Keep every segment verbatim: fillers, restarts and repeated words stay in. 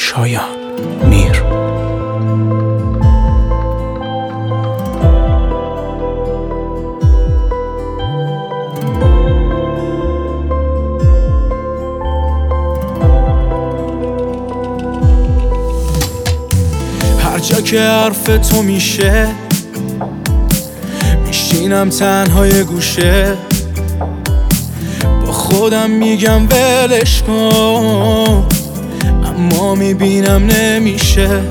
شایان میر. هر جا که حرف تو میشه میشینم تنهای گوشه، با خودم میگم ولش کن، اما میبینم نمیشه.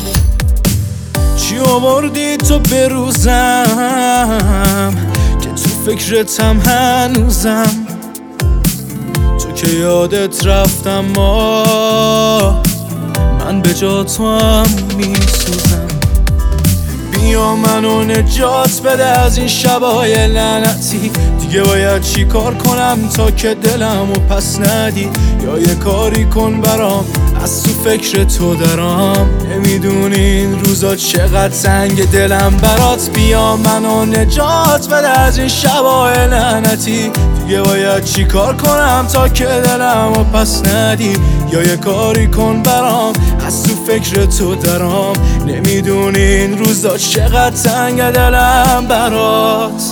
چی آوردی تو به روزم که تو فکرتم هنوزم، تو که یادت رفتم ما من به جا تو هم میسوزم. بیا منو نجات بده از این شبای لعنتی، دیگه باید چی کار کنم تا که دلمو پس ندی، یا یه کاری کن برام از تو فکر تو درام. نمیدونی این روزا چقدر تنگ دلم برات، بیا منو نجات بده از این شبای لعنتی، دیگه باید چی کار کنم تا که دلمو پس ندی، یا یه کاری کن برام از تو فکر تو درام. نمیدونی این روزا چقدر تنگ دلم برات.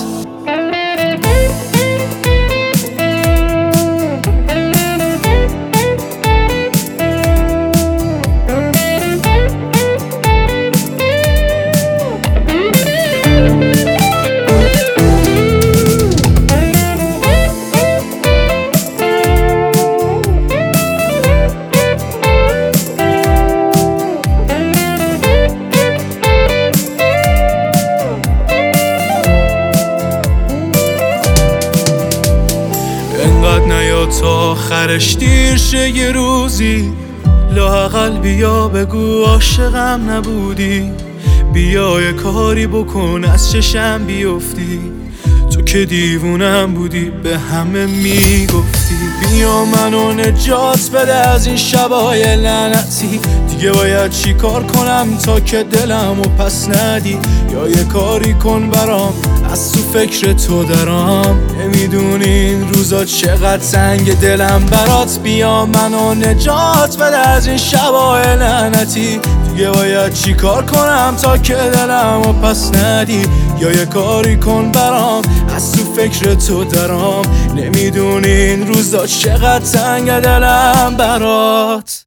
انقدر نیا تا آخرش دیر شه یه روزی، لااقل بیا بگو عاشقم نبودی، بیا یه کاری بکن از چشم بیفتی، تو که دیوونم بودی به همه میگفتی. بیا منو نجات بده از این شبای لعنتی، دیگه باید چی کار کنم تا که دلمو پس ندی، یا یه کاری کن برام از تو فکر تو درام. نمیدونی این روزا چقدر تنگ دلم برات، بیا منو نجات بده از این شبای لعنتی، دیگه باید چی کار کنم تا که دلمو پس ندی، یا یه کاری کن برام از تو فکر تو درام. نمیدونی این روزا چقدر تنگ دلم برات.